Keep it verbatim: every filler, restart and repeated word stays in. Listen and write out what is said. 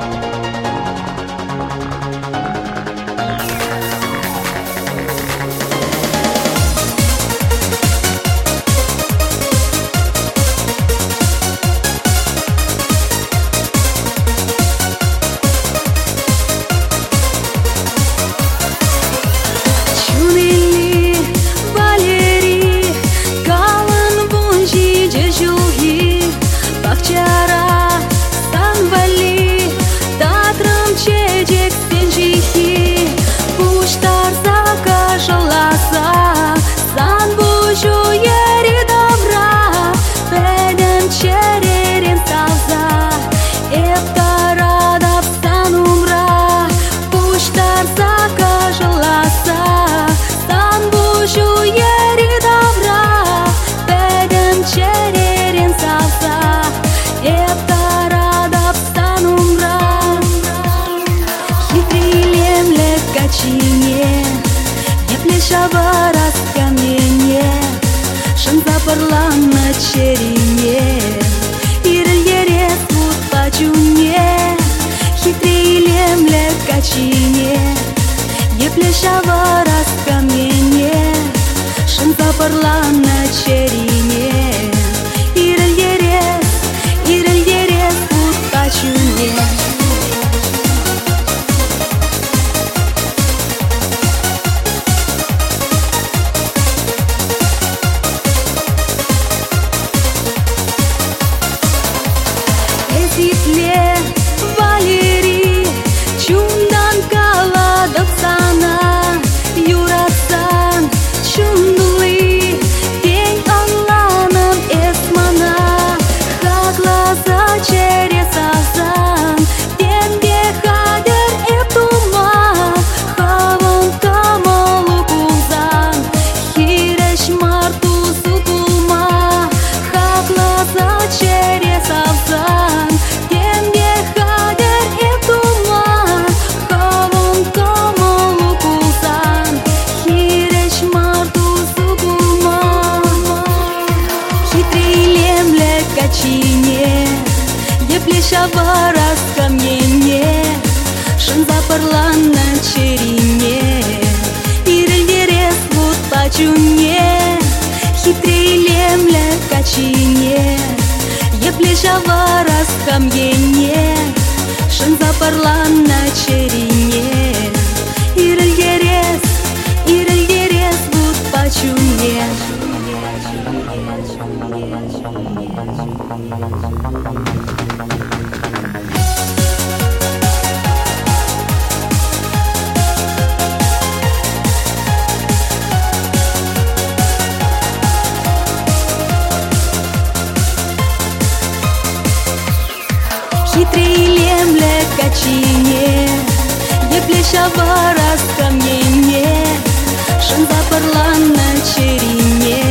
Шаварас каменье, шанзапарла на черене, ирельере тут пачуне, хитрилем лекачине, епле шаварас каменье, шанзапарла на черене, ирельере, ирельере тут пачуне. Зитле Валерий, чундан каладов сана, юрасан, чундулы, день алланом эсмана, ха глаза через азан, ден бехадер эптума, хаван камалу кузан, хиреш марту сукума, ха глаза через азан. Шаварас каменье, шанзапарла на черене, ирельдерес вот пачуне, хитрилем лекачине, епле шаварас каменье, шанзапарла на черене, ирельдерес, ирельдерес вот пачуне. Хитрилем лекачине, епле шаварас каменье, шанзапарла на черене.